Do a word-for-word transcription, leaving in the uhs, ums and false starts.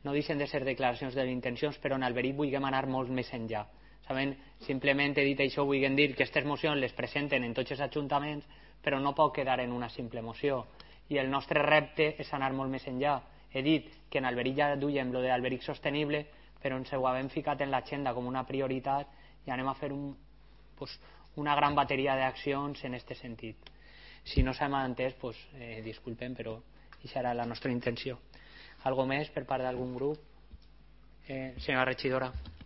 no deixen de ser declaracions d'intencions, però en Alberic vulguem anar molt més enllà. Saben? Simplement he dit això, vulguem dir que aquestes mocions les presenten en tots els ajuntaments, però no pot quedar en una simple moció. I el nostre repte és anar molt més enllà. He dit que en Alberic ja duiem lo de Alberic sostenible, però ens ho hem ficat en l'agenda com una prioritat i anem a fer un, pues, una gran bateria d'accions en aquest sentit. Si no s'ha entès, pues, eh, disculpen, però això serà la nostra intenció. Algo més per part d'algun grup? Eh, senyora regidora.